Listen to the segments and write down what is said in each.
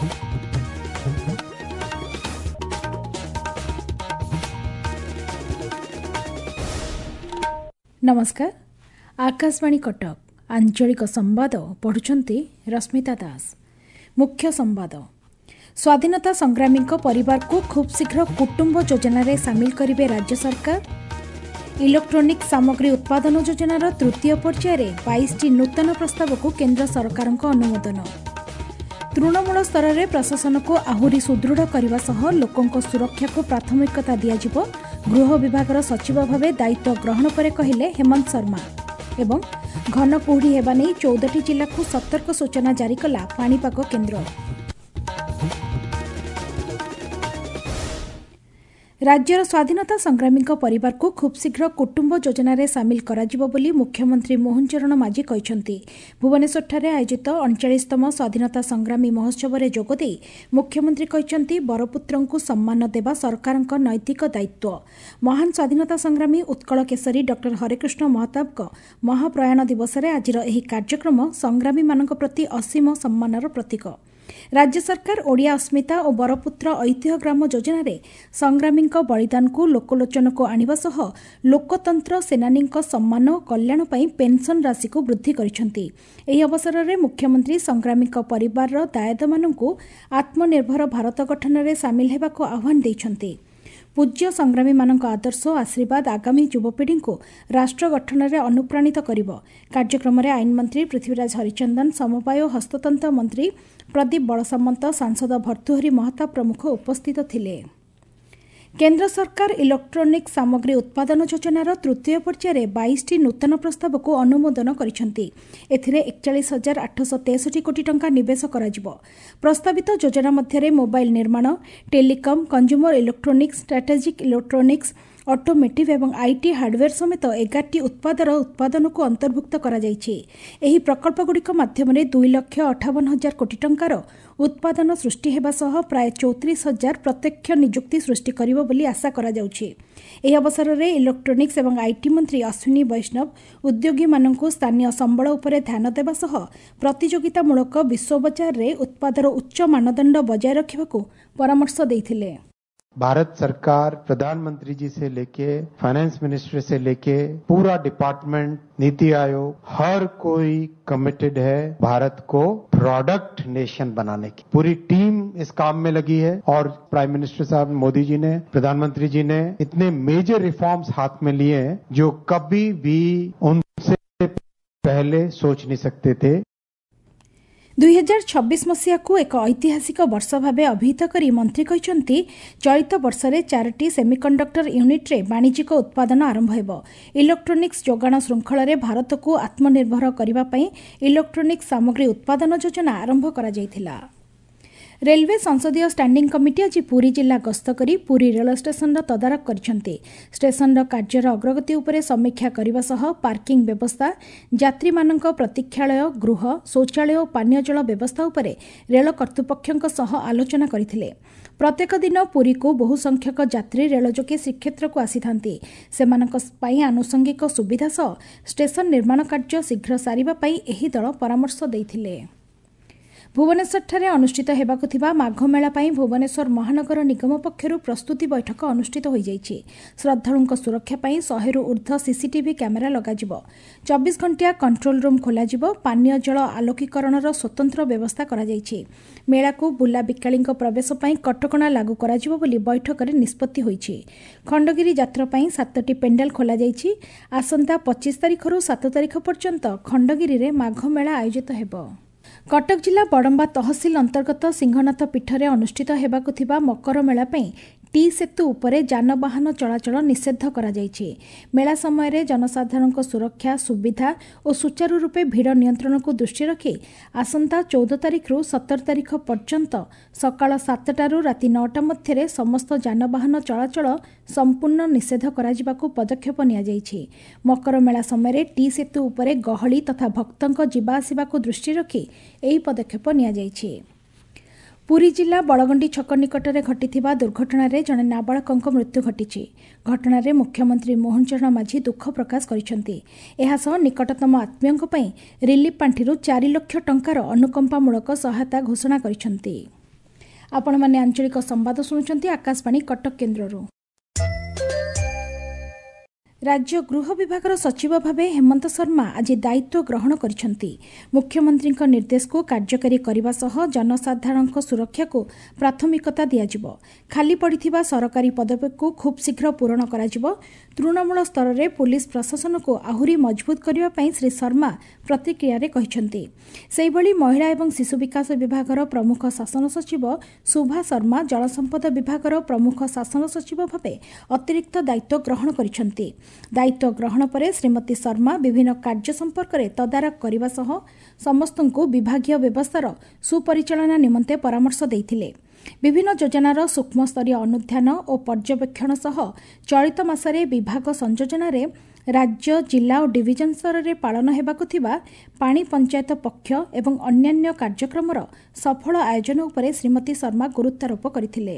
नमस्कार। आकाशवाणी कटक आंचलिक संवाद पढ़ुछंती रश्मिता दास। मुख्य संवाद। स्वाधीनता संग्रामी परिवार को खूब शीघ्र कुटुंब योजना रे सामिल करिवे राज्य सरकार। इलेक्ट्रोनिक सामग्री उत्पादन योजनार तृतीय पर्यायर 22टी नूतन प्रस्ताव को केंद्र सरकार अनुमोदन। तृणमूल स्तर में प्रशासन को आहुरी सुदृढ़ करने सह लोकों सुरक्षा को प्राथमिकता दियाजिबो। गृह विभाग सचिव भाव दायित्व ग्रहण पर कहले हेमंत शर्मा। एवं घन कुहुड़ी हेबा नहीं 14टी जिला को सतर्क सूचना जारी कला पाणीपाग केन्द्र। राज्यर स्वाधीनता संग्रामी परिवार को खूब शीघ्र कुटुंब योजना रे सामिल कराजिबो बोली मुख्यमंत्री मोहन चरण माझी कहछंती। भुवनेश्वर आयोजित 39तम स्वाधीनता संग्रामी महोत्सव में जोगदे मुख्यमंत्री कहछंती बरपुत्रं को सम्मान देवा सरकारक नैतिक दायित्व। महान स्वाधीनता संग्रामी उत्कल केसरी डॉक्टर हरेकृष्ण महताब महाप्रयाण दिवस में आज कार्यक्रम संग्रामी मानक प्रति असीम सम्मानर प्रतीक। राज्य सरकार ओडिया अस्मिता और बरपुत्र ऐतिह्य ग्राम योजना रे संग्रामी बलिदान को लोकलोचन को आनिबा सह लोकतंत्र सेनानी सम्मान और कल्याण पई पेंशन राशि को वृद्धि करिसेंती। एही अवसर में मुख्यमंत्री संग्रामी परिवार दायद मानकु आत्मनिर्भर भारत गठन में सामिल हेबा को आह्वान दैछंती। पूज्य संग्रामी मानक आदर्श आशीर्वाद आगामी युवपीढ़ी को राष्ट्र गठन में अनुप्राणित करिबो। कार्यक्रम में आईन मंत्री पृथ्वीराज हरिचंदन, समवाय और हस्ततंत्र मंत्री प्रदीप बड़सामंत, सांसद भर्तृहरि महताब प्रमुख उपस्थित थिले। केंद्र सरकार इलेक्ट्रोनिक सामग्री उत्पादन योजनार तृतीय पर्यायर 22टी नूतन प्रस्ताव को अनुमोदन करिसेंती। एथिरे 41,863 कोटी टंका निवेश कराजिबो। प्रस्तावित योजना मध्यरे मोबाइल निर्माण, telecom, consumer electronics, strategic electronics, automotive एवं आईटी हार्डवेयर समेत 11टी उत्पादन को अंतर्भुक्त करा जायछि। एही प्रकल्पगुड़िक माध्यम 2,58,000 कोटी टंकार उत्पादन सृष्टि हेबा सह प्राय 34,000 प्रत्यक्ष नियुक्ति सृष्टि करिबो बोली आशा करा जाउछि। एही अवसर में इलेक्ट्रोनिक्स एवं आईटी मंत्री अश्विनी वैष्णव उद्योगी मानकु स्थानीय संबल उपरे ध्यान देबा सह प्रतियोगितामूलक विश्व बजार रे उत्पादर उच्च मानदंड बजाय रखिबाकू परामर्श दैथिले। भारत सरकार प्रधानमंत्री जी से लेके फाइनेंस मिनिस्टर से लेके पूरा डिपार्टमेंट, नीति आयोग, हर कोई कमिटेड है भारत को प्रोडक्ट नेशन बनाने की। पूरी टीम इस काम में लगी है और प्राइम मिनिस्टर साहब मोदी जी ने, प्रधानमंत्री जी ने इतने मेजर रिफॉर्म्स हाथ में लिए हैं जो कभी भी उनसे पहले सोच नहीं सकते थे। 2026 मसीहा को एक ऐतिहासिक वर्ष भाव अभिहित करी मंत्री कहते चलित वर्ष में 4टी सेमिकंडक्टर यूनिट रे वाणिज्यिक उत्पादन आरंभ हेबो। इलेक्ट्रोनिक्स जोगाण श्रृंखल में भारत को आत्मनिर्भर करने पई इलेक्ट्रोनिक्स सामग्री उत्पादन योजना आरंभ करा जायथिला। रेलवे संसदीय स्टैंडिंग कमिटी आज पुरी जिला गस्त करी पुरी रेल स्टेशन तदारख करिसेंती। स्टेशन कार्यर अग्रगति उपरे समीक्षा करने सह पार्किंग व्यवस्था, यात्री मानक प्रतीक्षालय, गृह, शौचालय और पानीय जल व्यवस्था उपरे रेल कर्तृपक्षों सह आलोचना करथिले। प्रत्येक दिन पुरी को बहु संख्यक यात्री रेल जोगे श्रीक्षेत्र को आसीथांती। सेमानक पई आनुषंगिक सुविधा सह स्टेशन निर्माण कार्य शीघ्र सारिबा पई एही दल परामर्श दैथिले। भुवनेश्वर अनुष्ठित हेबाकु थिबा माघ मेला पई भुवनेश्वर महानगर निगम पक्षरु प्रस्तुति बैठक अनुष्ठित होई जायछि। श्रद्धालुंक सुरक्षा पई 100 रु ऊर्ध्व सीसीटीवी कैमेरा लगाजिबो। 24 घंटिया कंट्रोल रूम खोलाजिबो। पानीय जल आलोकीकरणर स्वतंत्र व्यवस्था करा जायछि। मेला को बुला बिकाळींक प्रवेश पई कटकणा लागू कराजिबो बोली बैठक रे निष्पत्ति होईछि। खंडगिरी यात्रा पई 7टी पेंडाल खोला जायछि। आसंता 25 तारिख रु 7 तारिख पर्यंत खंडगिरी रे माघ मेला आयोजित हेबो। कटक जिला बड़म्बा तहसिल अंतर्गत सिंहनाथ पीठरे अनुष्ठित हेबाकु थिबा मकर मेला पई टी सेतु उपरे जानवाहन चलाचल निषेध करा जायछि। मेला समय रे जनसाधारण सुरक्षा, सुविधा और सुचारू रूपे भीड़ नियंत्रण को दृष्टि रखी आसंता 14 तारिख रु 17 तारिख पर्यंत सकाळ 7टा रु राति 9टा मध्यरे समस्त जानवाहन चलाचल संपूर्ण निषेध करा जिबाकू पदक्षेप निया जायछि। मकर मेला समय रे टी सेतु उपरे गहली तथा भक्तंक जीवा आसिबा को दृष्टि रखी एही पदक्षेप निया जायछि। पुरी जिला बड़गंडी छक निकटरे घटिथिबा दुर्घटना जड़े नाबालक मृत्यु घटी। घटना मुख्यमंत्री मोहन चरण माझी दुख प्रकाश करिसेंती। एहासह निकटतम आत्मीयों रिलीफ पांठिरु 4 लाख टंकार अनुकंपामूलक सहायता घोषणा करिसेंती। आपण माने आंचलिक संवाद शुणुचंती आकाशवाणी कटक केन्द्ररू। राज्य गृह विभागर सचिव भावे हेमंत शर्मा आज दायित्व ग्रहण करिसेंती। मुख्यमंत्री निर्देश को कार्यकारी करने सह जनसाधारण सुरक्षा को प्राथमिकता दियाजिबो। खाली पड़िथिबा सरकारी पदवी को खूब शीघ्र पूरण कराजिबो। तृणमूल स्तर में पुलिस प्रशासन को आहुरी मजबूत करने पई श्री शर्मा प्रतिक्रिया रे कहिसेंती। सेहिभली महिला एवं शिशु विकास विभागर प्रमुख शासन सचिव सुभा शर्मा जलसंपद विभागर प्रमुख शासन सचिव भावे अतिरिक्त दायित्व ग्रहण करिसेंती। दायित्व ग्रहण पर श्रीमती शर्मा विभिन्न कार्य संपर्क में तदारख करने सह समस्त विभागीय व्यवस्थार सुपरिचालना निमंते परामर्श देइथिले। विभिन्न योजनार सूक्ष्म स्तरीय अनुध्यान और पर्यवेक्षण सह चलित मासरे विभाग संयोजन राज्य जिला और डिविजन स्तर में पालन हेबाकु थिबा पानी पंचायत पक्ष एवं अन्यान्य कार्यक्रमर सफल आयोजन उपरे श्रीमती शर्मा गुरुत्वारोप करथिले।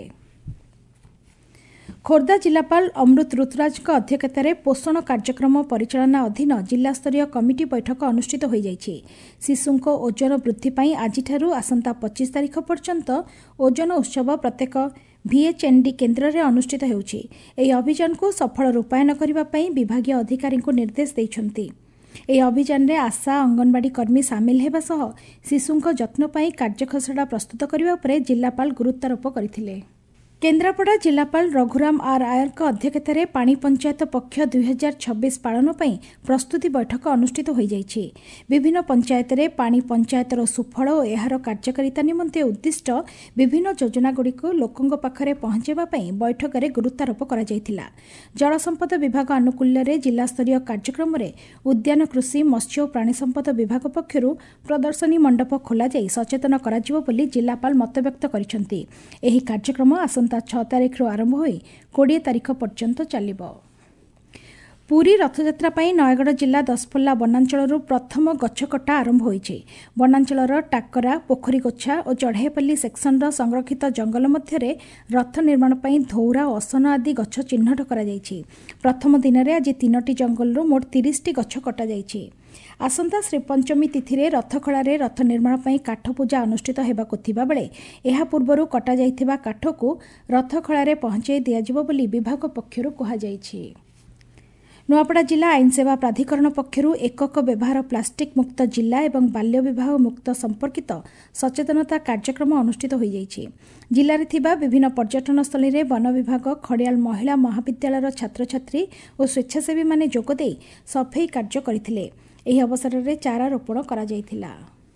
खोर्धा जिलापाल अमृत ऋतुराज अध्यक्षतार पोषण कार्यक्रम परिचालना अधीन जिलास्तरीय कमिटी बैठक अनुष्ठित हो जाइछि। शिशुंक ओजन वृद्धि पाई आजिठारु आसंता 25 तारिख पर्यंत ओजन उत्सव प्रत्येक VHND केन्द्र में अनुष्ठित होउछि। एही अभियान को सफल रूपायन करबा पई विभागीय अधिकारी को निर्देश दैछन्ति। एही अभियान रे आशा अंगनवाड़ी कर्मी सामिल हेबा सह शिशुंक जत्न पाई कार्यखसड़ा प्रस्तुत करबा उपरे जिलापाल गुरुत्वारोप करथिले। केन्द्रापड़ा जिलापाल रघुराम आर आयर अध्यक्षतार पानी पंचायत पक्ष 2026 पालन पर प्रस्तुति बैठक अनुष्ठित हो जाइछि। विभिन्न पंचायत रे पानी पंचायतर सुफल और एहार कार्यकारिता निमंते उद्दिष्ट विभिन्न योजनागुड़िक लोकों पाखरे पहुंचाइबा पई बैठक में गुरुत्वारोप करा जायथिला। जलसंपद विभाग आनुकूल्य रे जिलास्तरीय कार्यक्रम रे उद्यान कृषि मत्स्य और प्राणी संपद विभाग पक्षरु प्रदर्शनी मंडप खोला जाई सचेतन कराजिबो बोली जिलापाल मतव्यक्त करिसेंती। एही कार्यक्रम आसंता 6 तारिख आरंभ हो 20 तारिख पर्यंत चलिबो। पुरी रथयात्रा पाई नयगढ़ जिला दसपल्ला वनांचल प्रथम गछकटा आरंभ होइछि। वनांचलर टाकरा पोखरीगोछा और चढ़ाईपल्ली सेक्शनर संरक्षित जंगल मध्य रथ निर्माण पाई धौरा असन आदि गछ चिन्हट करा जाइछि। प्रथम दिन में आज 3टी जंगल मोट 30टी गछ कटा जाइछि। आसंता श्रीपंचमी तिथि रे रथखଳାରେ रथ निर्माण पाई काठ पूजा अनुष्ठित हेबाकु थिबा बेले एहा पूर्वरु कटा जाइथिबा काठकु रथखଳାରେ पहुंचाई दियाजिबो बोली विभाग पक्षरु कहा जाइछि। नुआपड़ा जिला आईन सेवा प्राधिकरण पक्षरु एकक व्यवहार प्लास्टिक मुक्त जिला एवं बाल्य विवाह मुक्त संपर्कित सचेतनता कार्यक्रम अनुष्ठित हो जाइछि। जिले में थिबा विभिन्न पर्यटन स्थली रे वन विभाग खड़ियाल महिला महाविद्यालयर छात्र छात्री और स्वेच्छासेवी माने जोगदे सफाई कार्य करथिले। एही अवसर में चारा रोपण करा जायथिला।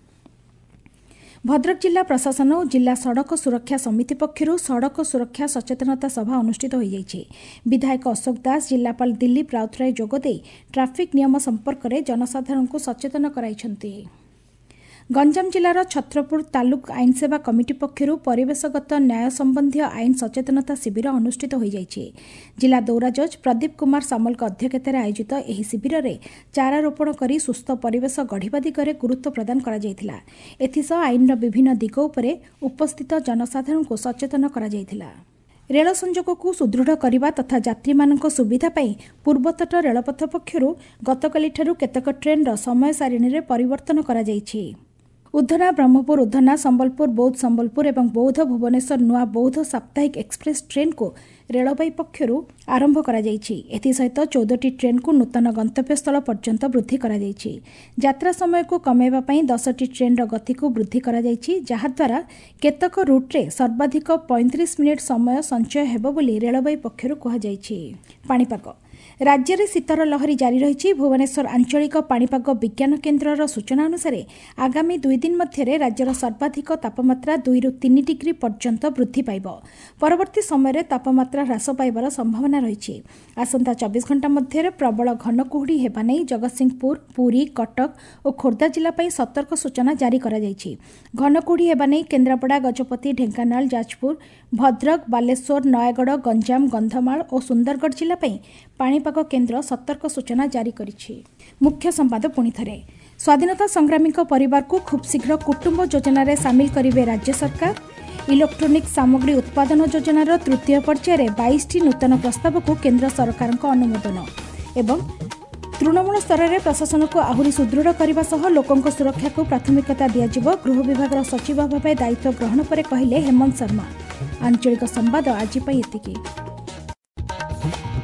भद्रक जिला प्रशासन और जिला सड़क सुरक्षा समिति पक्षरु सड़क सुरक्षा सचेतनता सभा अनुष्ठित हो जाइछि। विधायक अशोक दास जिलापाल दिलीप राउतराय जोगदे ट्राफिक नियम संपर्क में जनसाधारण को सचेतन कराइछन्ति। गंजाम जिलार छत्रपुर तालुक आईन सेवा कमिटी पक्षरु परिवेशगत न्याय संबंधी आईन सचेतनता शिविर अनुष्ठित हो जाइछि। जिला दौरा जज प्रदीप कुमार सामल अध्यक्षतार आयोजित एही शिविर में चारा रोपण करी सुस्थ परिवेश गढ़िबा दिगरे गुरुत्व प्रदान करा जायथिला। एथिसह आईनर विभिन्न दिग उपरे उपस्थित जनसाधारण को सचेतन करा जायथिला। रेल संजोग को सुदृढ़ करने तथा यात्री मानक सुविधा पाई पूर्वतट रेलपथ पक्षरु गतकाली ठारु केतक ट्रेनर समय सारिणी रे परिवर्तन करा जायछि। उद्धना ब्रह्मपुर उद्धना संबलपुर बौद्ध संबलपुर एवं बौद्ध भुवनेश्वर नुआ बौद्ध साप्ताहिक एक्सप्रेस ट्रेन को रेलबाई पक्षरु आरंभ करा जायछि। एथि सहित 14टी ट्रेन को नूतन गंतव्य स्थल पर्यंत वृद्धि करा जायछि। यात्रा समय को कमेबा पई 10टी ट्रेन गति को वृद्धि करा जायछि, जहा द्वारा केतक रूट रे सर्वाधिक 35 मिनिट समय संचय हेबो बोली रेलबाई पक्षरु कहा जायछि। पाणीपाग राज्य में शीतर लहरी जारी रही। भुवनेश्वर आंचलिक पाणीपाग विज्ञान केन्द्रर सूचना अनुसार आगामी 2 दिन मध्य राज्यर सर्वाधिक तापमात्रा 2 ରୁ 3 डिग्री पर्यंत वृद्धि पाइब। परवर्ती समय तापमात्रा ह्रास पाइबार संभावना रही। आसंता 24 घंटा मध्य प्रबल घन कुहुड़ी हेबा नै जगतसिंहपुर पुरी कटक और खोर्धा जिला सतर्क सूचना जारी करा जायछि। घन कुहुड़ी हेबा नै केन्द्रापड़ा गजपति ढेंकानाल जाजपुर भद्रक बालेश्वर नयगढ़ गंजाम गंधमाल और सुंदरगढ़ जिला पाणीपाग केन्द्र सतर्क सूचना जारी करिछि। मुख्य संवाद पुणी थरे स्वाधीनता संग्रामी परिवार को खूब शीघ्र कुटुंब योजना रे सामिल करिवे राज्य सरकार। इलेक्ट्रोनिक सामग्री उत्पादन योजनार तृतीय पर्यायर 22टी नूतन प्रस्ताव को केन्द्र सरकार अनुमोदन एवं तृणमूल स्तर में प्रशासन को आहुरी सुदृढ़ करने सह लोकों सुरक्षा को प्राथमिकता दियाजिबो। गृह विभाग सचिव भाव दायित्व ग्रहण पर कहले हेमंत शर्मा। आंचलिक संवाद आज एतिकी।